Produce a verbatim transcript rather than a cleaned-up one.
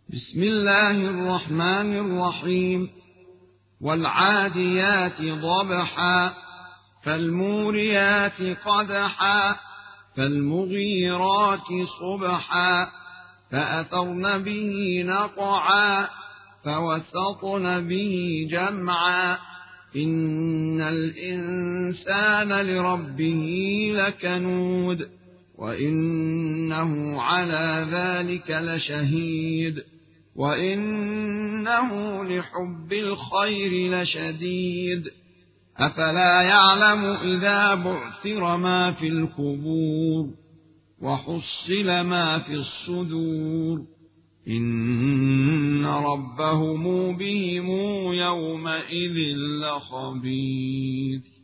بسم الله الرحمن الرحيم. والعاديات ضبحا فالموريات قدحا فالمغيرات صبحا فأثرن به نقعا فوسطن به جمعا إن الإنسان لربه لكنود وإنه على ذلك لشهيد وإنه لحب الخير لشديد أفلا يعلم إذا بعثر ما في القبور وحصل ما في الصدور إن ربهم بهم يومئذ لخبير.